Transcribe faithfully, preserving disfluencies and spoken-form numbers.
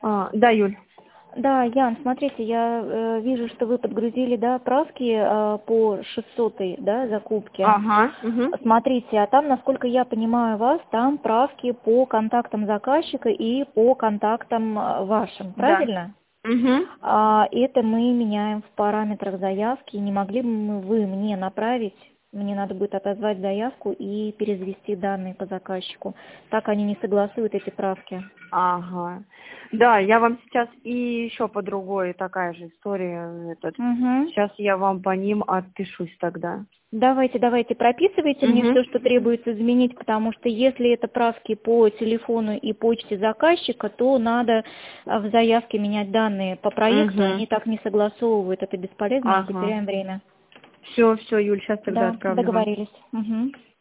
А, да, Юль. Да, Ян, смотрите, я э, вижу, что вы подгрузили, да, правки э, по шестисотой, да, закупке. Ага. Угу. Смотрите, а там, насколько я понимаю вас, там правки по контактам заказчика и по контактам э, вашим, Да. правильно? Угу. А, это мы меняем в параметрах заявки. Не могли бы мы- вы мне направить? Мне надо будет отозвать заявку и перевести данные по заказчику. Так они не согласуют эти правки. Ага. Да, я вам сейчас и еще по другой такая же история. Этот. Угу. Сейчас я вам по ним отпишусь тогда. Давайте, давайте, прописывайте мне Угу. все, что требуется изменить, потому что если это правки по телефону и почте заказчика, то надо а, в заявке менять данные по проекту, Угу. они так не согласовывают, это бесполезно, мы Ага. потеряем время. Все, все, Юль, сейчас тогда Да, отправлю вам. договорились. Угу.